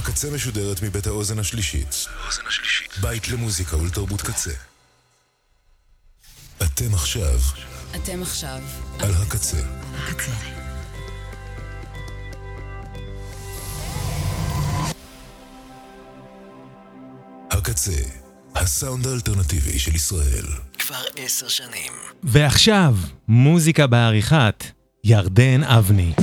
הקצה משודרת מבית האוזן השלישית. בית למוזיקה ולתרבות קצה. אתם עכשיו על הקצה. הקצה, הסאונד האלטרנטיבי של ישראל. כבר 10 שנים. ועכשיו, מוזיקה בעריכת ירדן אבני.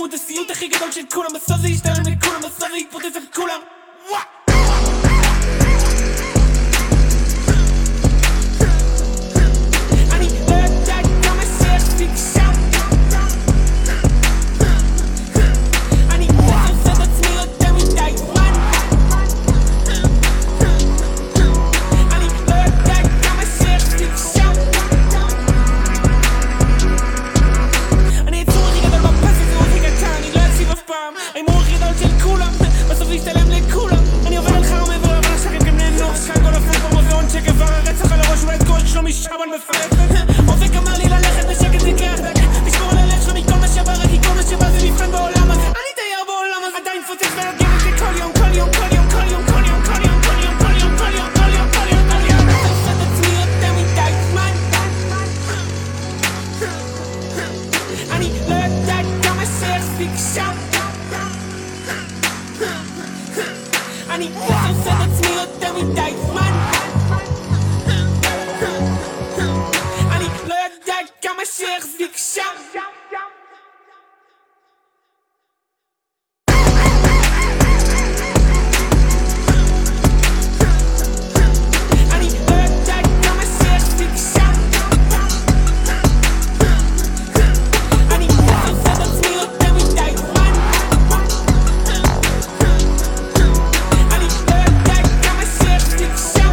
את הסיוט הכי גדול של כולם. בסוף זה ישתלם לכולם, בסוף זה יתפוצץ על כולם. אני לא יודעת כמה שיחזיק שם. אני עושה את עצמי יותר מדי זמן. אני לא יודעת כמה שיחזיק שם. אני יצור הכי גדול בפס, יצור הכי קטן, אני לא אציב אף פעם. ההימור הכי גדול של כולם, בסוף ישתלם לכולם. אני עובר על חרא מעבר אבל השחק גם נהנוך. כאן כל הפרק במוזיאון שגבר הרצח על הראש ואת כל שלומי שבן מפרפת. אופק אמר לי ללכת בשקט נקרח דקה. תשמור על הלב שלו מכל מה שבא, רק כי כל מה שבא זה מבחן בעולם הזה. אני תייר בעולם הזה, עדיין פוצץ ונוגע את זה כל יום, כל יום, כל יום, כל יום, כל יום, כל יום, כל יום, כל יום, כל יום, כל יום, כל יום, כל יום. אני עושה את עצמי יותר מדי זמן. אני לא יודעת כמה שיחזיק שם. אני עושה את עצמי יותר מדי זמן. אני לא יודעת כמה שיחזיק שם. אני לא יודעת כמה שיחזיק שם. אני עושה את עצמי יותר מדי זמן. אני לא יודעת כמה שיחזיק שם.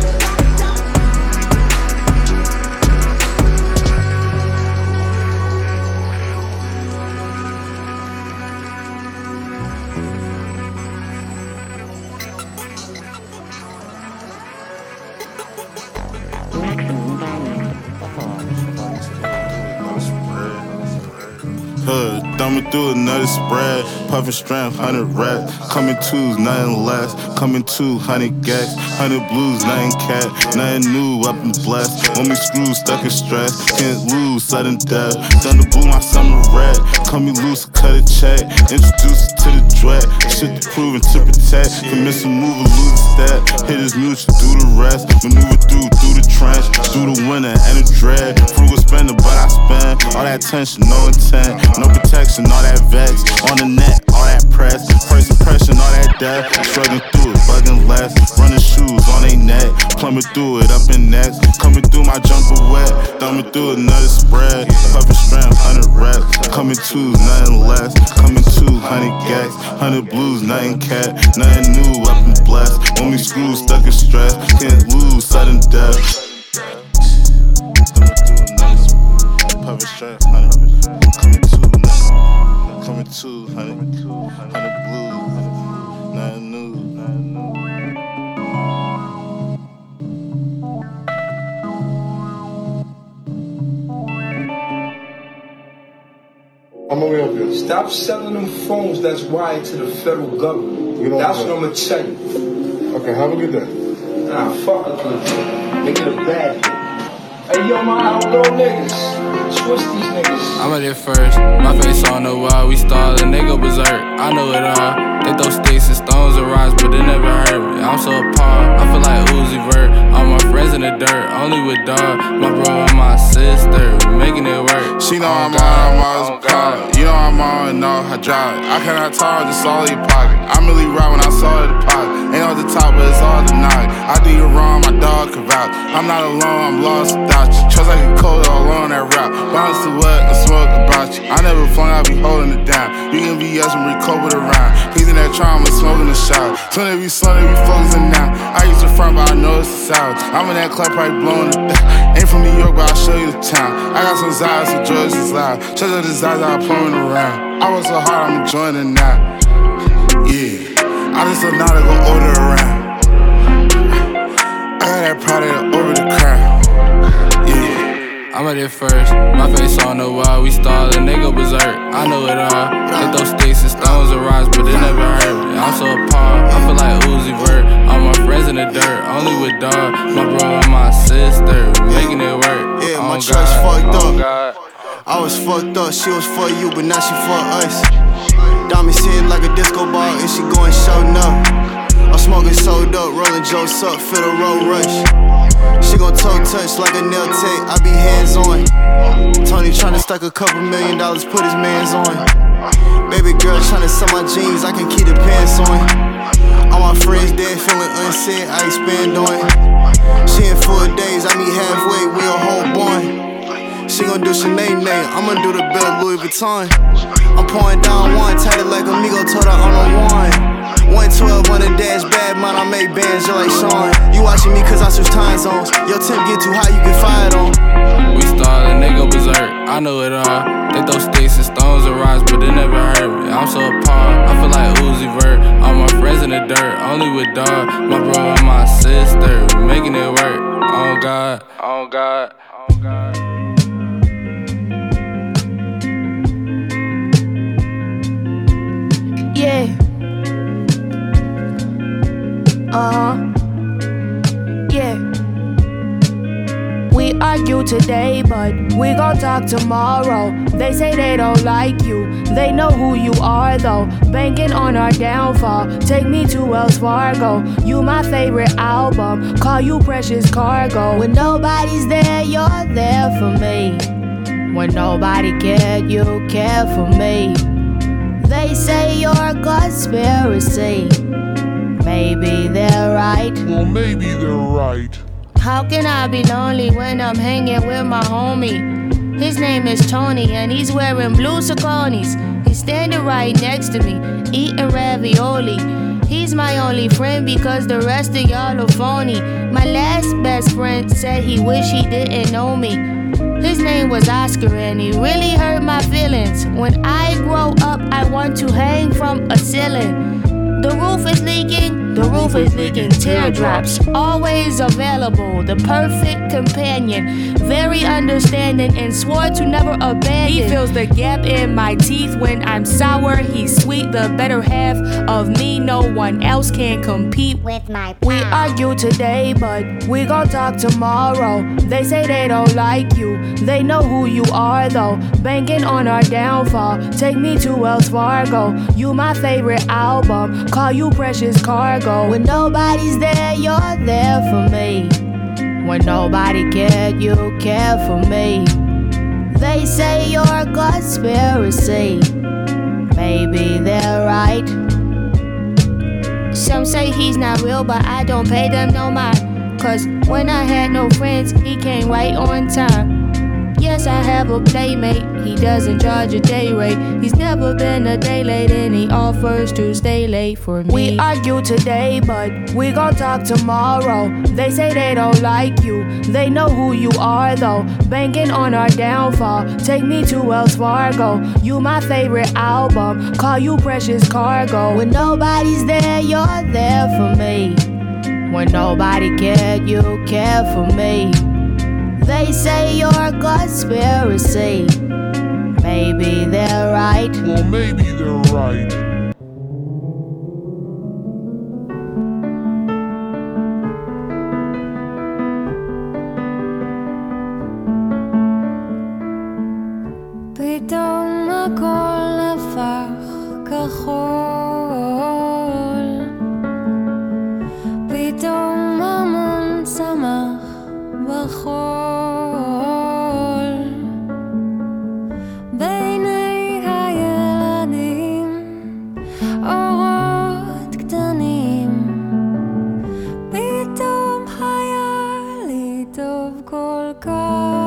Hood, thumbing through another spread. Puffin' strength, 100 reps. Coming twos, nothing less. Coming 200 gas. 100 blues, nothing cat. Nothing new, up and blessed. Want me screwed, stuck in stress. Can't lose, sudden death. Thunder blue, my summer red. Cut me loose, cut a check. Introduce it to the dread. Shit to prove and to protect. Can miss a move or lose a step. Hit his mutual, do the rest. Maneuver through the trench. Through the winter and the dread. Frugal spender, but I spend. All that tension, no intent. No protection, all that vex. On the net, all that press. First impression, all that death. Struggling through it, bugging less. Running shoes on they neck. Plumbing through it, up in next. Coming through my jumper wet. Thumbing through another spread. Puffin' strength, 100 reps. Coming twos, nothing less. Coming 200 gas. 100 blues, nothing cat. Nothing new, up and blessed. Want me screwed, stuck in stress. Can't lose, sudden death. Thumbing through another spread. Puffin' strength, 100 Coming 200 blues, nothing new. I'm gonna be up here. Stop selling them phones that's wired to the federal government. That's what I'm gonna tell you. Okay, have a good day. Nah, fuck a good day. Make it a bad day. Hey, yo, my outlaw niggas. Switch these niggas. I'm at it first. My face on the wall. We started a nigga berserk. I know it all. They throw sticks and stones and rocks, but it never hurt me. I'm so appalled. I feel like Uzi Vert. All my friends in the dirt, only with dog. My bro and my sister, making it work. She know I'm always proud. You know I'm on and know I drive. I cannot talk, just all in your pocket. I'm really right when I saw the deposit. Ain't on the top, but it's all the knock. I do you wrong, my dog can vouch. I'm not alone, I'm lost without you. Trust like a cold all on that route. Bounce to what I smoke about you. I never flung, I be holding it down. You can be yes and recover around. He's in that trauma, smoking the shot. Soon as we slung, we focusing now. I used to front, but I know it's the south. I'm in that club, probably blowing it down. Ain't from New York, but I'll show you the town. I got some Zayas, some drugs is loud. Trust like the Zayas, I'm pulling around. I was so hard, I'm enjoying it now. Yeah, I just don't know how to go order around. I got that product over the crowd. Yeah. I'm at it first. My face on the wall. We started a nigga berserk. I know it all. They throw sticks and stones and rocks, but it never hurt me. I'm so appalled. I feel like Uzi Vert. All my friends in the dirt, only with dog. My bro and my sister, making it work. Yeah, my trust fucked up. I was fucked up, she was for you, but now she for us. Diamonds hit like a disco ball, and she going showing up. I'm smoking sold up, rolling jokes up, feel the road rush. She gon' toe touch like a nail tech, I be hands on. Tony tryna stuck a couple $1 million, put his mans on. Baby girl tryna sell my jeans, I can keep the pants on. All my friends dead, feeling unsaid, I expand on it. She in 4 days, I meet halfway, we a whole boy. She gon' do Sinead, I'ma do the belt Louis Vuitton. I'm pouring down one, tatted like Amigo, told her I'm the one. 112 on the dash, bad man, I make bands just like Sean. You watching me cause I switch time zones. Your temp get too high, you get fired on. We started a nigga berserk, I know it all. They throw sticks and stones and rocks, but they never hurt me. I'm so appalled, I feel like Uzi Vert. All my friends in the dirt, only with dog. My bro and my sister, we making it work. Oh God, oh God, oh God. Yeah. Yeah. We argue today, but we gon' talk tomorrow. They say they don't like you, they know who you are though. Banking on our downfall, take me to Wells Fargo. You my favorite album, call you precious cargo. When nobody's there, you're there for me. When nobody cared, you care for me. They say you're a conspiracy. Maybe they're right. Well, maybe they're right. How can I be lonely when I'm hanging with my homie? His name is Tony and he's wearing blue Sauconys. He's standing right next to me, eating ravioli. He's my only friend because the rest of y'all are phony. My last best friend said he wish he didn't know me. His name was Oscar and he really hurt my feelings. When I grow up, I want to hang from a ceiling. The roof is leaking, teardrops. Always available, the perfect companion. Very understanding and swore to never abandon. He fills the gap in my teeth when I'm sour. He's sweet, the better half of me. No one else can compete with my pal. We argue today, but we gon' talk tomorrow. They say they don't like you, they know who you are though. Banking on our downfall, take me to Wells Fargo. You my favorite album, call you precious cargo. When nobody's there, you're there for me. When nobody cared, you care for me. They say you're a conspiracy. Maybe they're right. Some say he's not real, but I don't pay them no mind. Cause when I had no friends, he came right on time. Yes, I have a playmate, he doesn't charge a day rate. He's never been a day late and he offers to stay late for me. We argue today, but we gon' talk tomorrow. They say they don't like you, they know who you are though. Banking on our downfall, take me to Wells Fargo. You my favorite album, call you precious cargo. When nobody's there, you're there for me. When nobody cared, you care for me. They say you're a conspiracy. Maybe they're right. Well, maybe they're right. פתאום הכל הפך כחול. פתאום המון צמח בחול. בעיני הילדים אורות קטנים. פתאום היה לי טוב כל כך.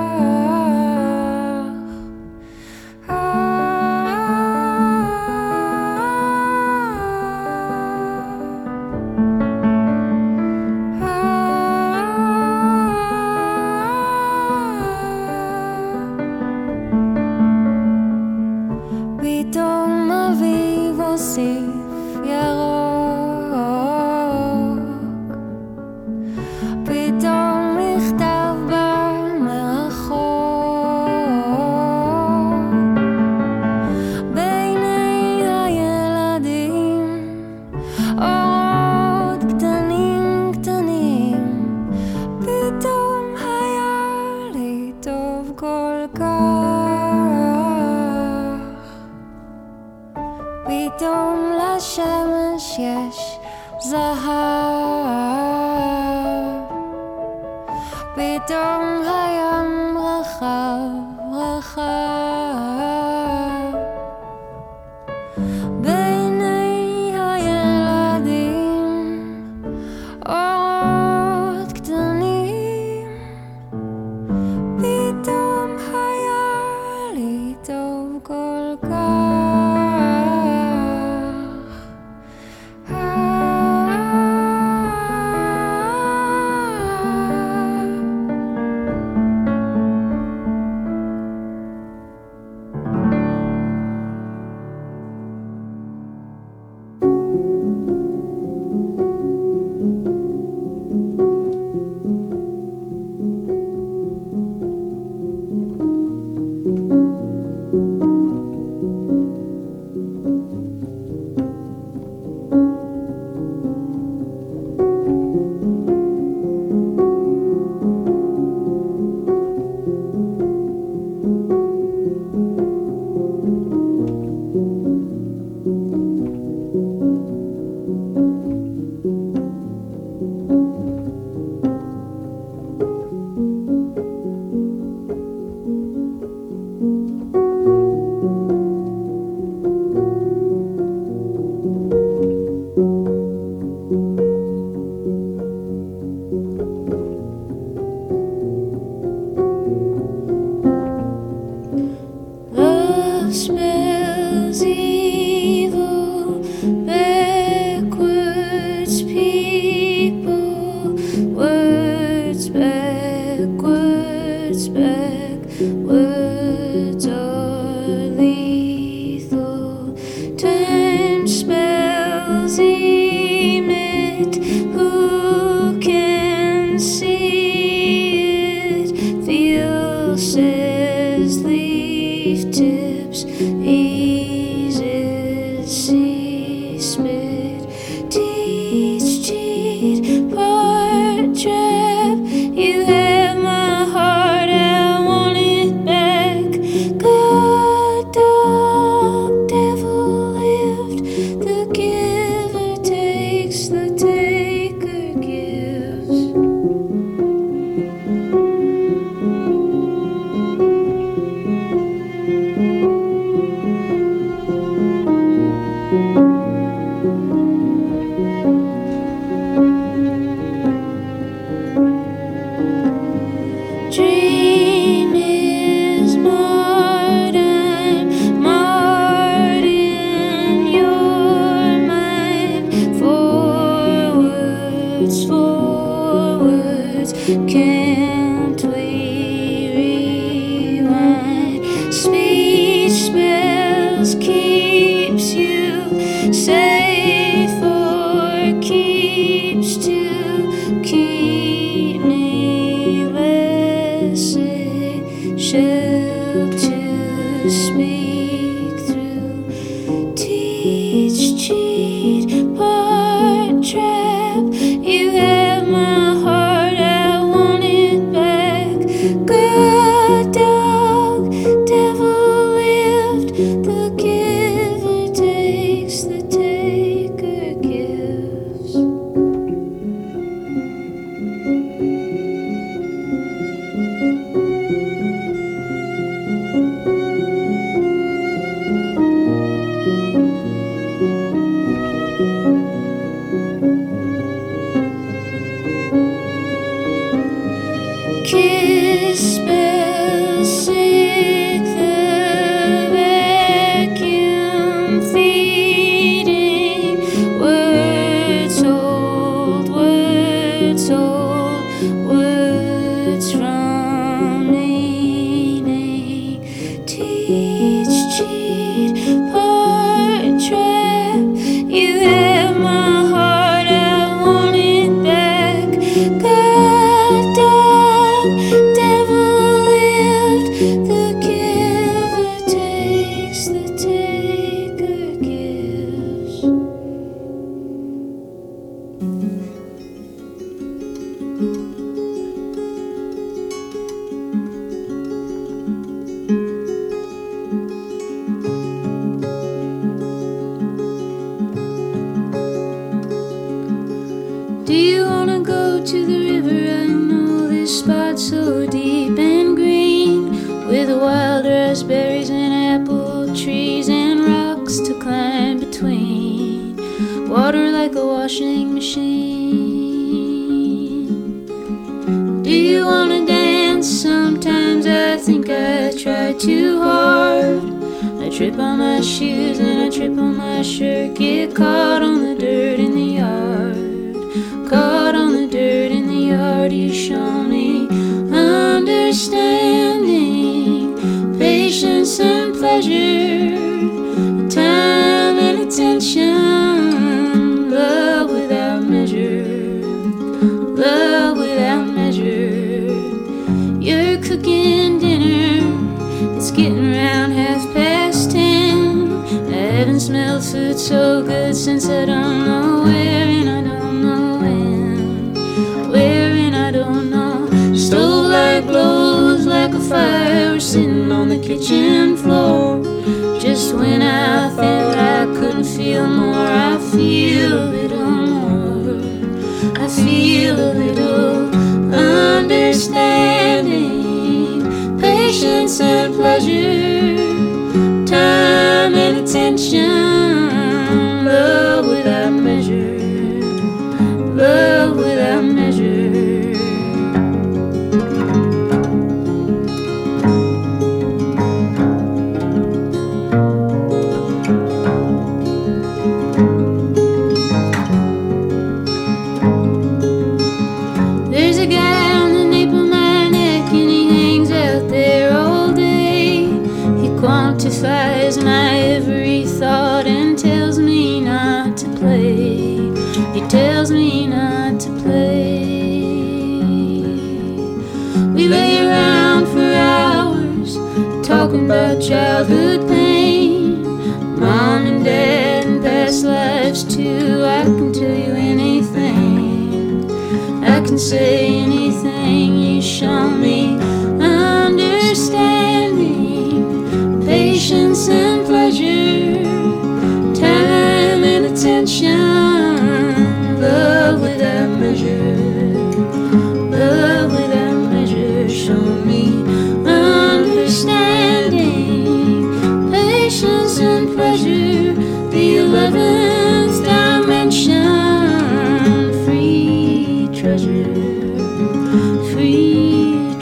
פתאום אביב הוסיף ירוק. פתאום מכתב בא מרחוק. בעיני הילדים אורות קטנים קטנים. פתאום היה לי טוב כל כך. פתאום לשמש יש זהב. פתאום הים רחב רחב בעיני הילדים אורות קטנים פתאום היה לי טוב כל כך wild raspberries and apple trees and rocks to climb between, water like a washing machine. Do you wanna dance? Sometimes I think I try too hard. I trip on my shoes and I trip on my shirt, get caught on the dirt in the yard. Caught on the dirt in the yard, you show me understanding, patience and pleasure, time and attention, love without measure, love without measure. You're cooking dinner, it's getting around 10:30. I haven't smelled food so good since I don't know where and I don't know when, where and I don't know. Stove light glows like a fire, we're sitting on the kitchen floor. Just when I thought I couldn't feel more, I feel a little more. I feel a little understanding, patience and pleasure, time and attention, love without measure, love without measure. There's a guy on the nape of my neck and he hangs out there all day. He quantifies my every thought and tells me not to play. He tells me not to play. We lay around for hours talking about childhood pain, mom and dad and past lives too. I can tell you anything, I can say anything. You show me understanding, patience and pleasure, time and attention, love without measure, love without measure. Show me understanding, patience and pleasure, the 11th dimension, free treasure, free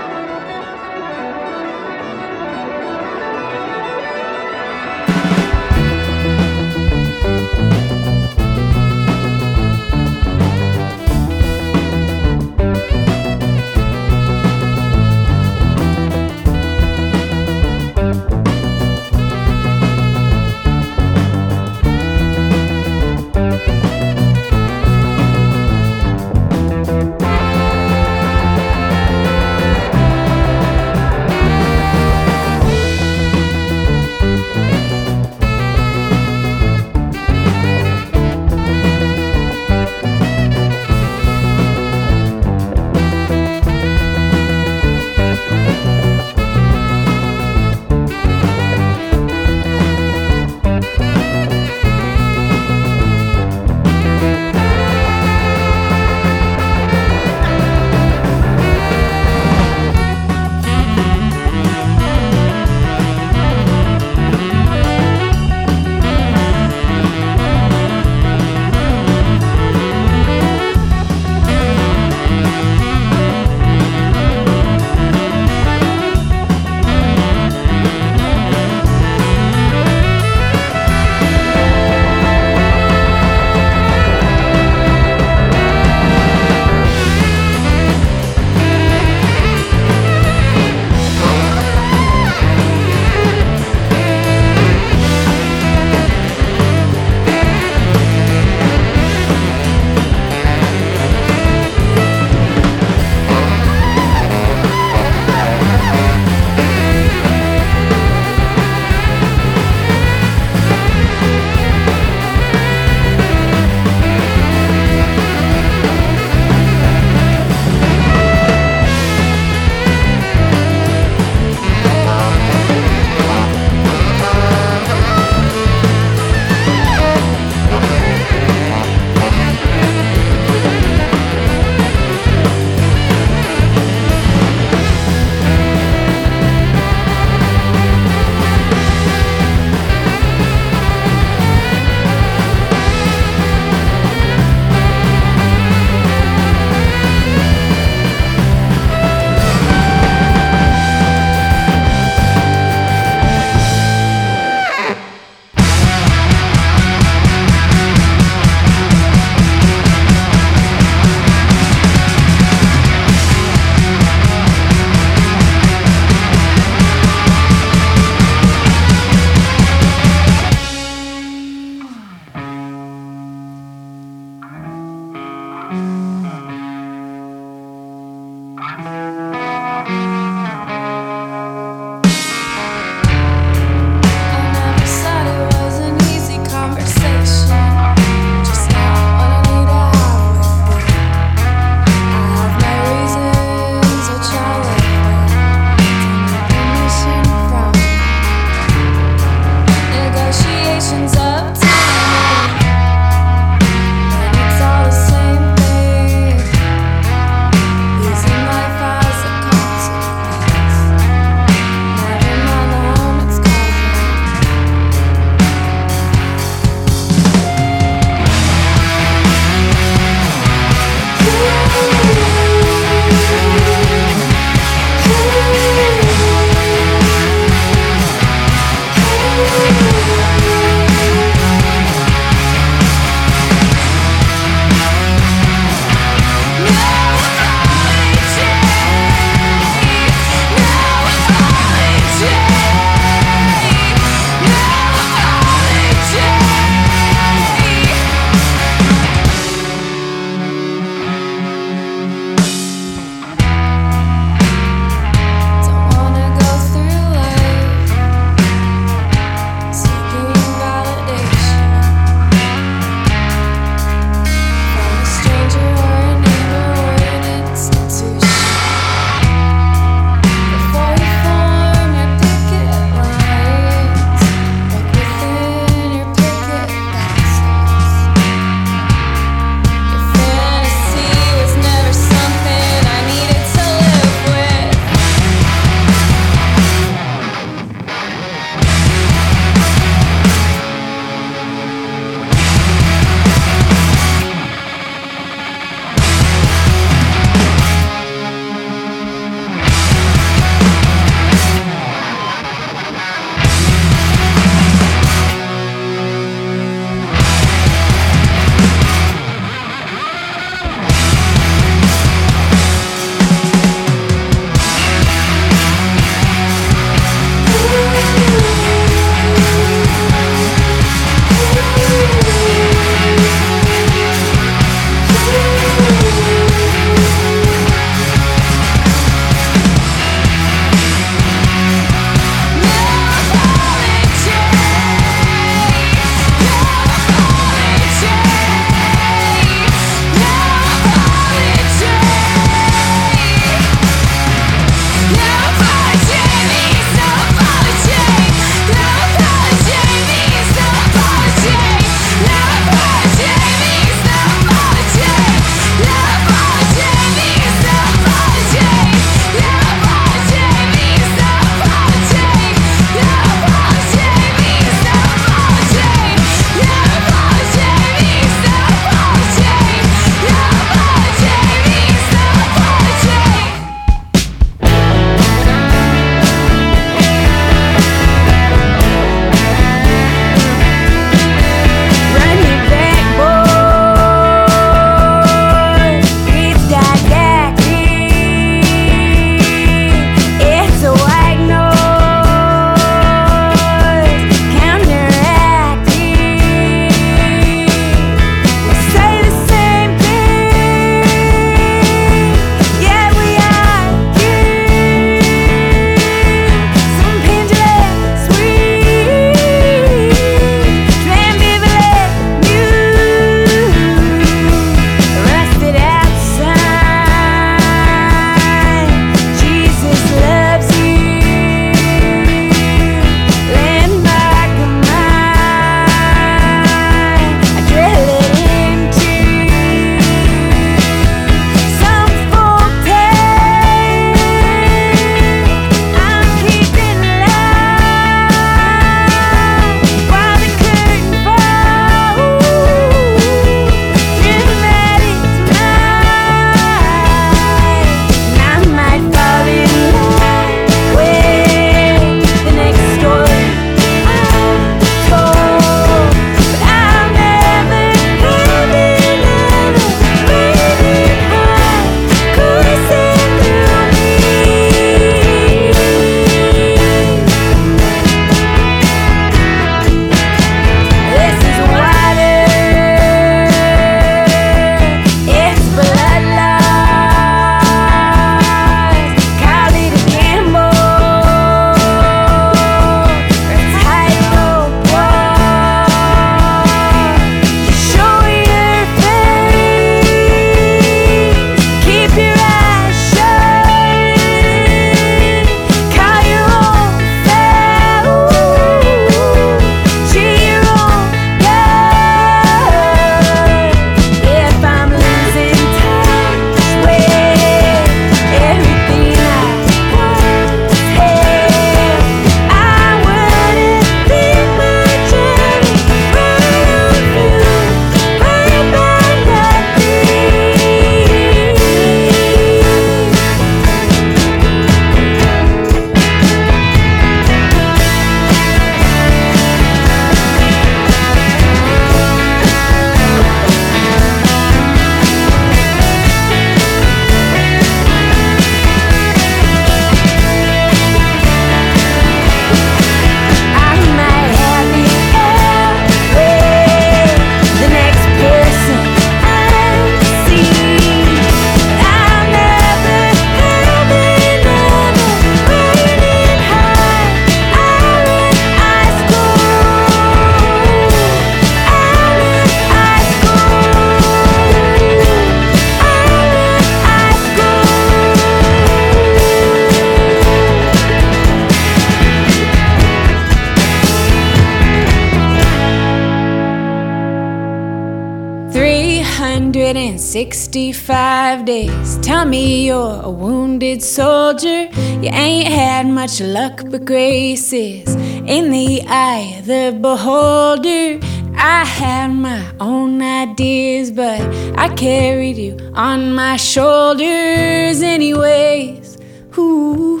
365 days. Tell me you're a wounded soldier. You ain't had much luck but graces in the eye of the beholder. I had my own ideas, but I carried you on my shoulders anyways. Ooh,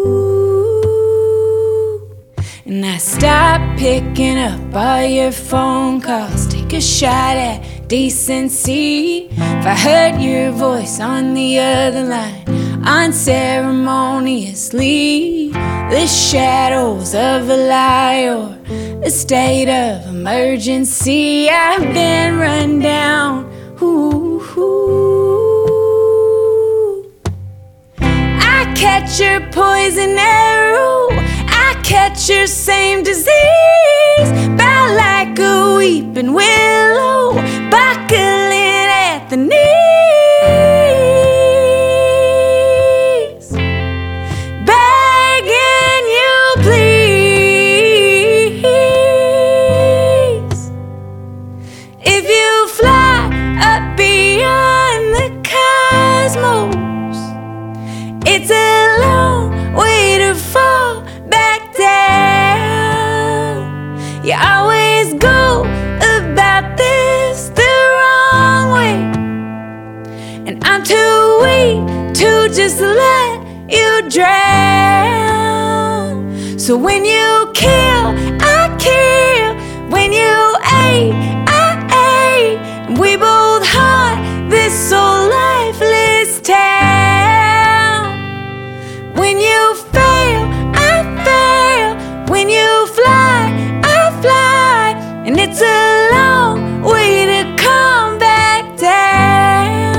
ooh. And I stopped picking up all your phone calls. Take a shot at decency. If I heard your voice on the other line unceremoniously, the shadows of a lie or a state of emergency. I've been run down. Ooh, ooh. I catch your poison arrow. I catch your same disease. Bow like a weeping willow, buckling at the knees. Begging you, please. If you fly up beyond the cosmos, it's a long way to fall back down. You always go about this the wrong way, and I'm too weak to just let you drown. So when you kill, I kill. When you ate, I ate. And we both haunt this so lifeless town. When you fail, I fail. When you fly, I fly. And it's a long way to come back down.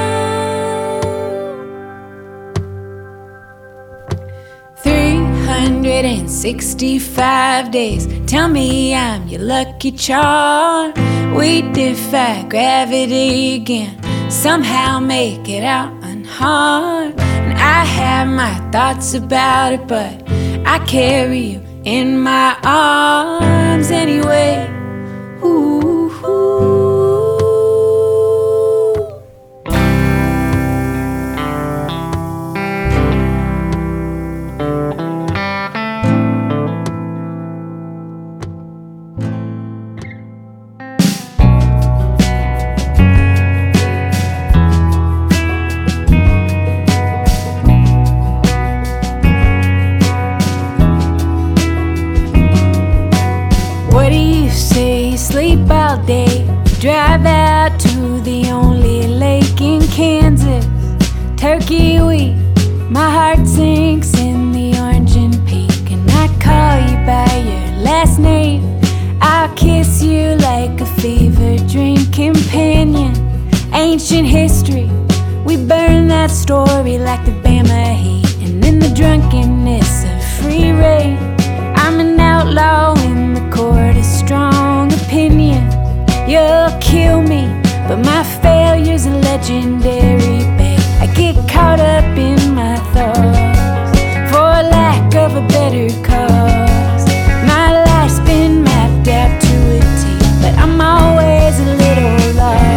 365 days. Tell me I'm your lucky charm. We defy gravity again. Somehow make it out unharmed. And I have my thoughts about it, but I carry you in my arms anyway. Ooh, ooh. What do you say? Sleep all day, drive out to the only lake in Kansas. Turkey week, my heart sinks in the orange and pink, and I call you by your last name. I'll kiss you like a fever dream companion. Ancient history, we burn that story like the Bama heat, and in the drunkenness of free reign, I'm an outlaw in the court of strong opinion. You'll kill me, but my failure's a legendary, babe. I get caught up in my thoughts for lack of a better cause. My life's been mapped out to a T, but I'm always a little lost.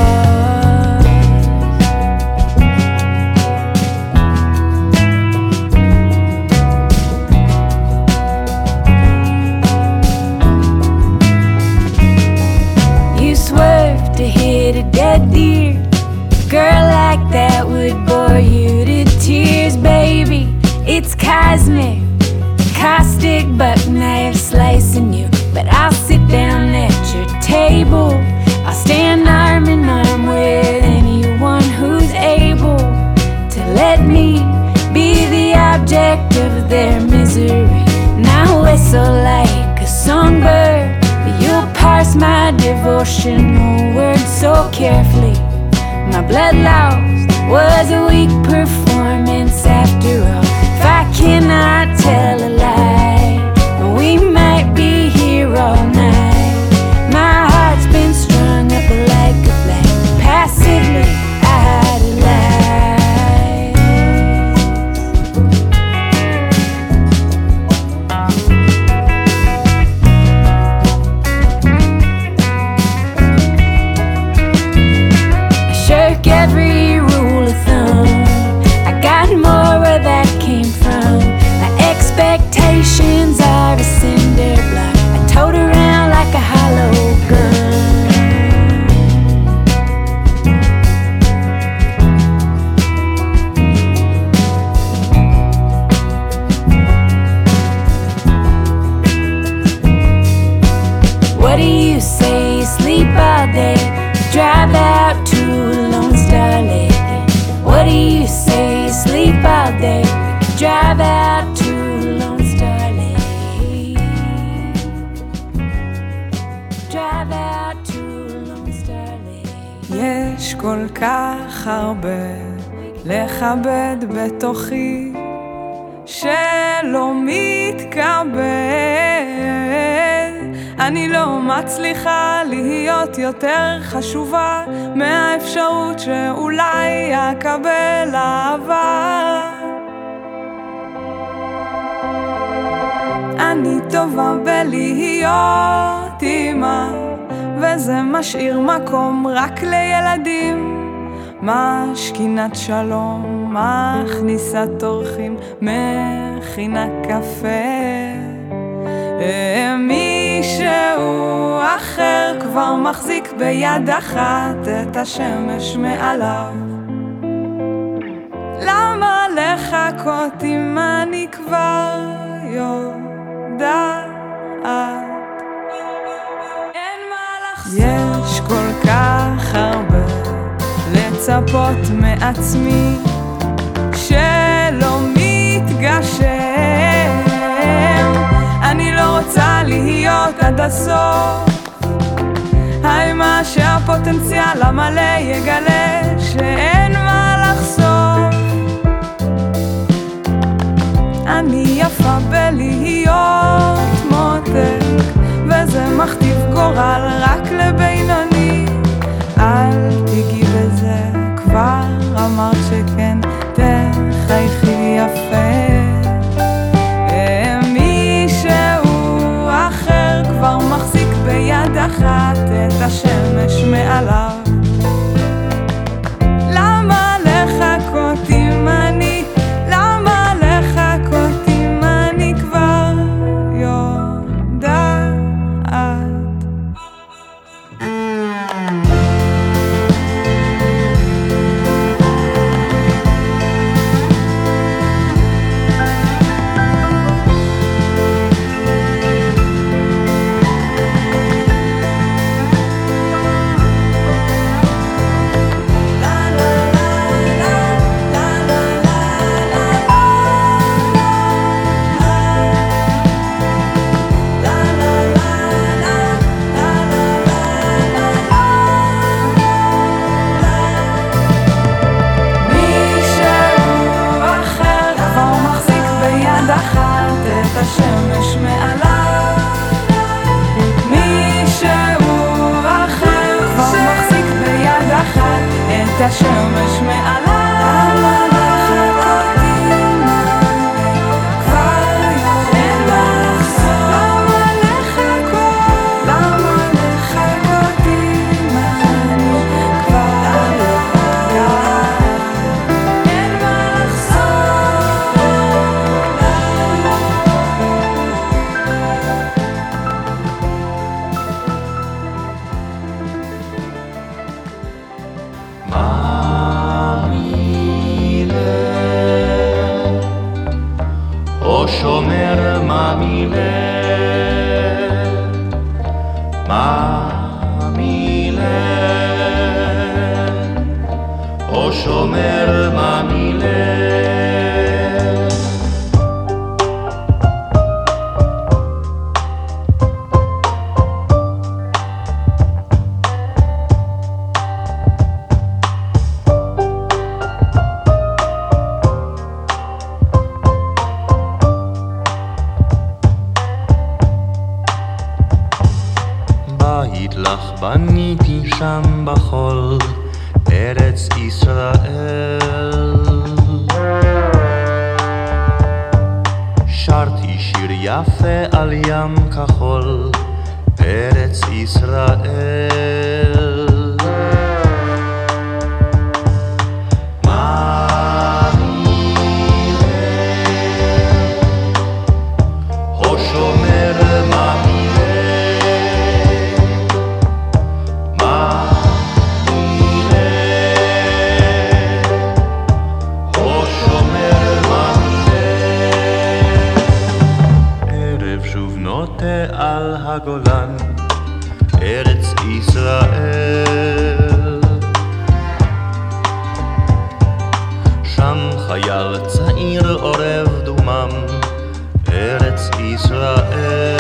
Swerve to hit a dead deer. A girl like that would bore you to tears, baby. It's cosmic, caustic buck knife slicing you, but I'll sit down at your table. I'll stand arm in arm with anyone who's able to let me be the object of their misery. And I whistle like a songbird, but you'll parse my devotional words so carefully. My blood loss was a weak performance after all. If I cannot tell a lie, we might be here all night. My heart's been strung up like a flag. Passively idolized. day. We could drive out to Lone Star Lake. Drive out to Lone Star Lake. יש כל כך הרבה לכבד בתוכי שלא מתקבל. אני לא מצליחה להיות יותר חשובה מהאפשרות שאולי אקבל אהבה. אני טובה בלהיות אמא, וזה משאיר מקום רק לילדים. משכינת שלום, מכניסת אורחים, מכינה קפה. מישהו אחר כבר מחזיק ביד אחת את השמש מעליו. למה לחכות אם אני כבר יודעת? יש כל כך הרבה לצפות מעצמי שלא מתגשם. אני לא רוצה להיות עד הסוף האימה שהפוטנציאל המלא יגלה שאין מה לחשוף. אני יפה בלהיות מותק, וזה מכתיב גורל רק לבינוני. אל תיגעי בזה, כבר אמרת שכן, תחייכי יפה. מישהו אחר כבר מחזיק ביד אחת את השמש מעליו. למה לחכות אם אני, למה לחכות אם אני כבר יודעת? השמש מעליו. מישהו אחר כבר מחזיק ביד אחת את השמש מעליו. שומר מאמילה, מאמילה, או שומר מאמילה. בניתי שם בחול ארץ ישראל, שרתי שיר יפה על ים כחול ארץ ישראל. על הגולן ארץ ישראל, שם חייל צעיר עורב דומם, ארץ ישראל.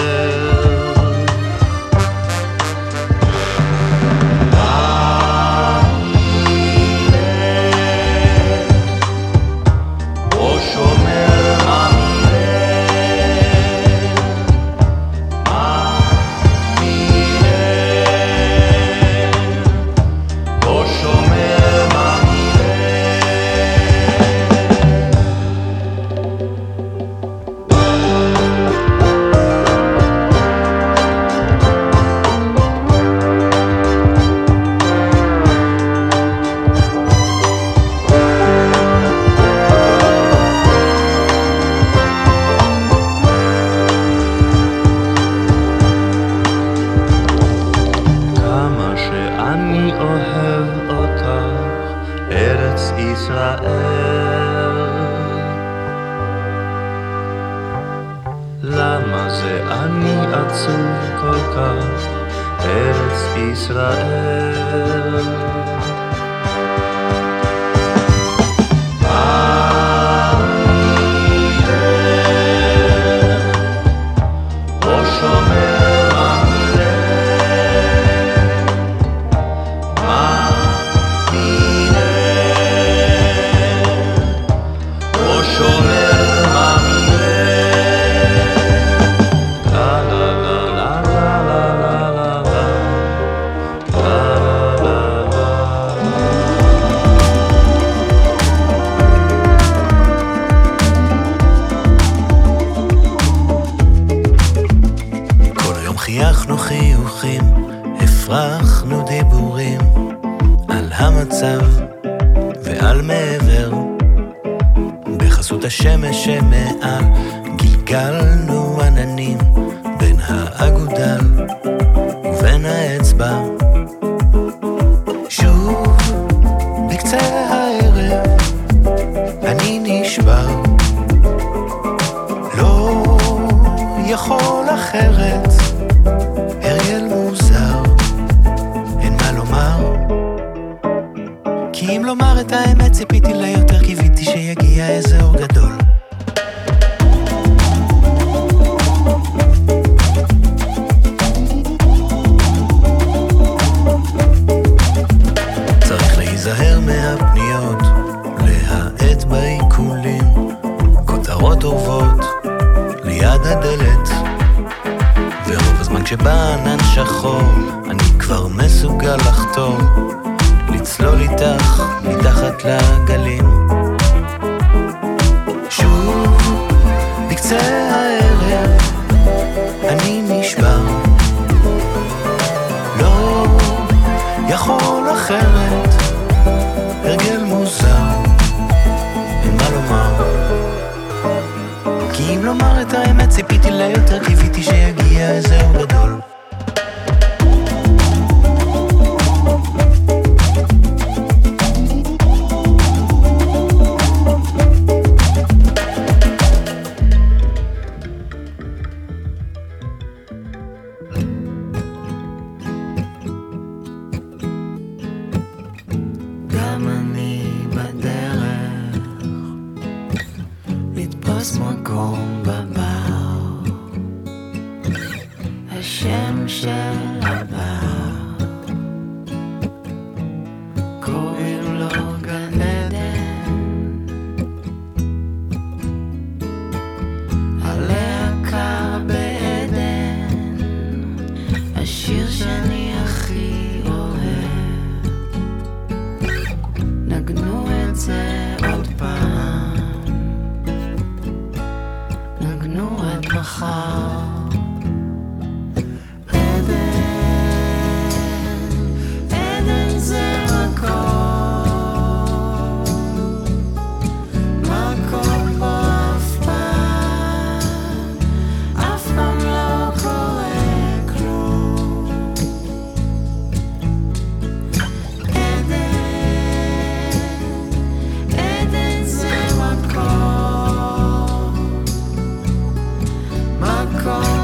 למה זה אני עצוב כל כך, ארץ ישראל. חייכנו חיוכים, הפרחנו דיבורים על המצב ועל מעבר, בחסות השמש שמעל גלגלנו עננים בין האגודל ובין האצבע. שוב בקצה הערב אני נשבר, לא יכול אחרת, הרגל מוזר, אין מה לומר, כי אם לומר את האמת ציפיתי ליותר, קיוויתי שיגיע איזה אור גדול. צריך להיזהר מהפניות, להאט בעיקולים, כותרות אורבות ליד הדלת, ורוב הזמן כשבא ענן שחור אני כבר מסוגל לחתור, לצלול איתך מתחת לגלים. שוב בקצה הערב אני נשבר, לא יכול אחרת, הרגל מוזר, אין מה לומר, כי אם לומר את האמת ציפיתי ליותר, קיוויתי שיגיע איזה אור גדול. גם אני בדרך לתפוס מקום בבר, השם של הבר קוראים לו גן עדן, עליה קר בעדן, השיר שאני הכי אוהב, נגנו את זה עוד פעם, נגנו את מחר. Call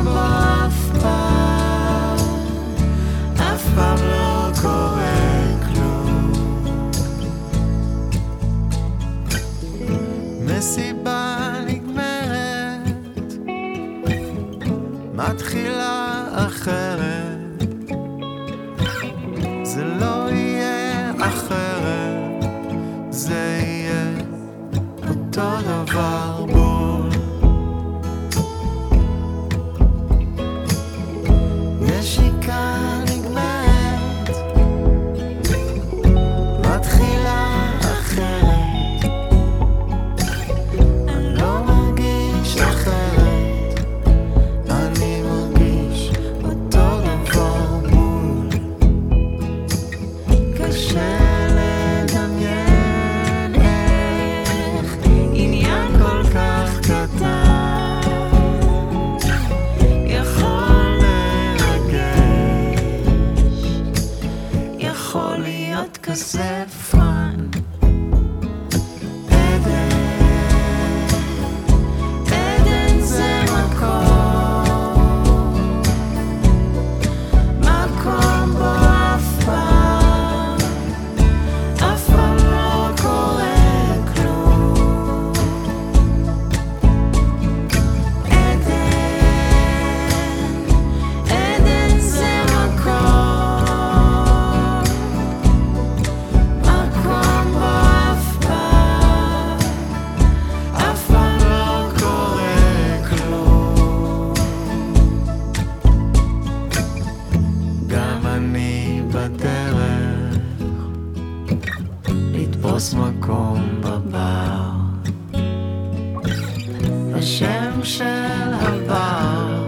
השם של הבר,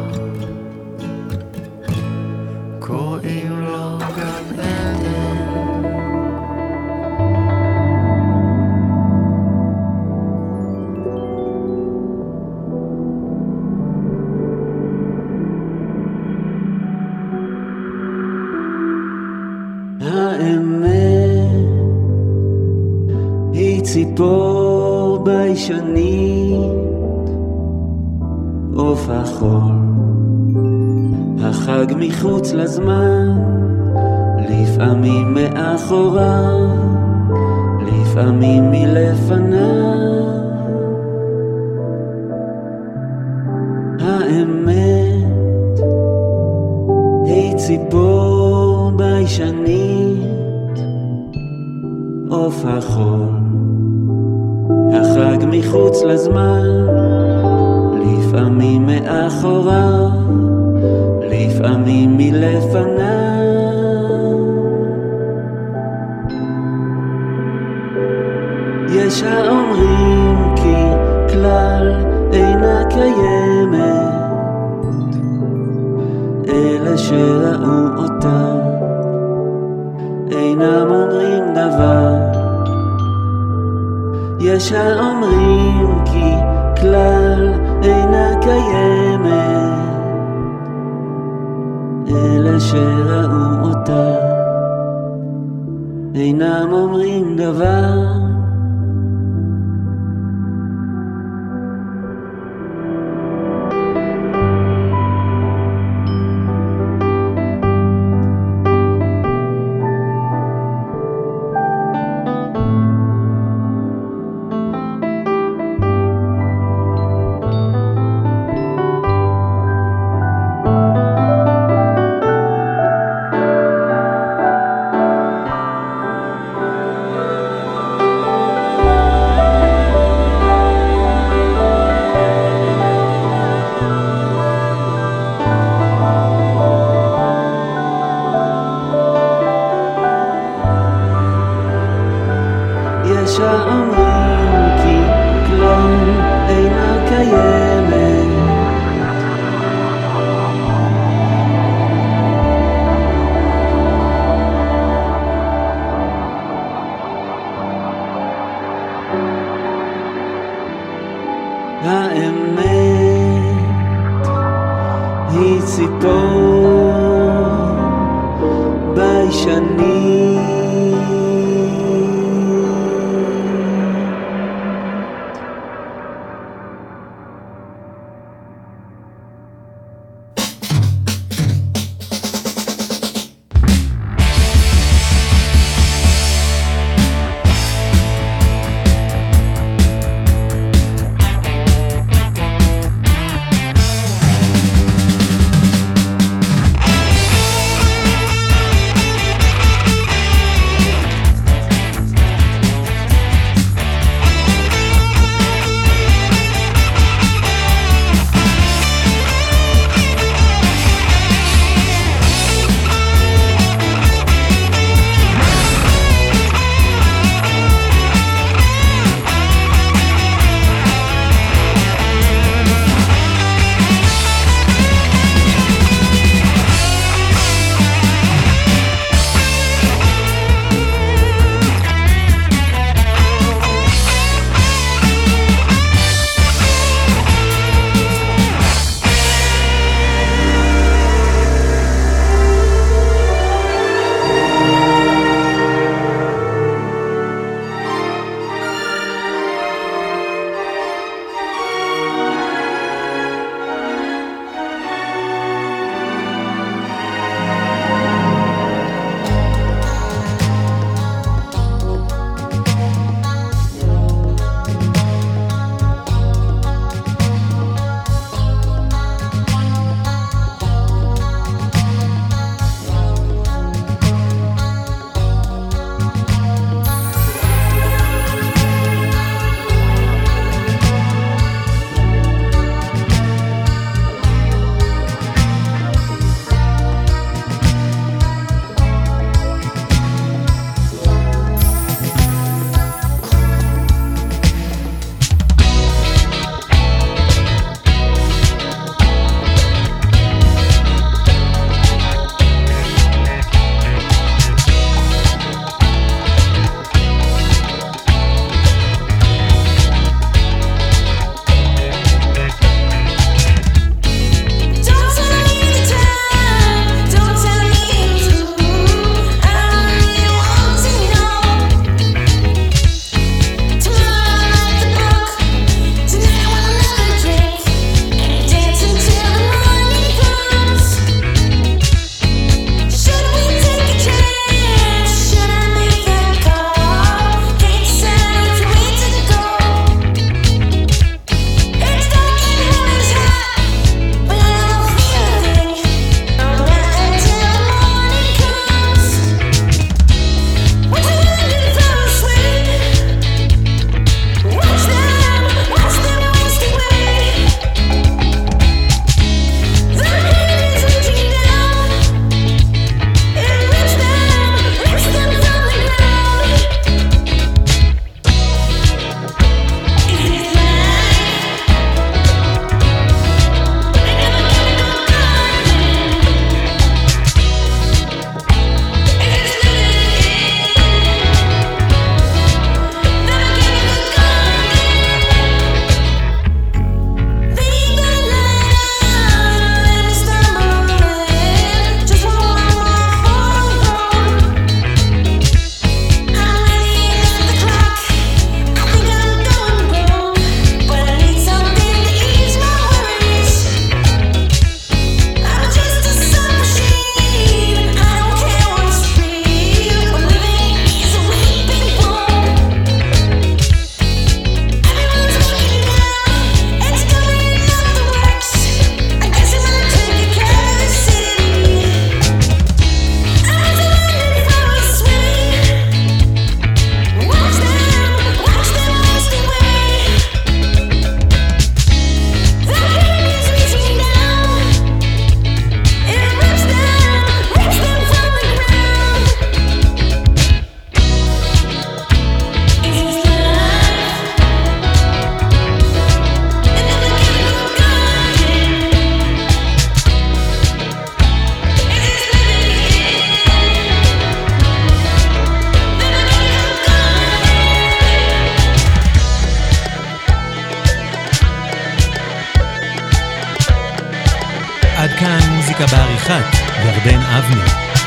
קוראים לו גן עדן. ציפור ביישנית, עוף החול, החג מחוץ לזמן, לפעמים מאחוריו, לפעמים מלפניו. האמת היא ציפור ביישנית, עוף החול, החג מחוץ לזמן, לפעמים מאחוריו, לפעמים מלפניו. יש האומרים כי כלל אינה קיימת, אלה שראו אותה אינם אומרים דבר. יש האומרים כי כלל אינה קיימת, אלה שראו אותה אינם אומרים דבר. עד כאן מוזיקה בעריכת ירדן אבני.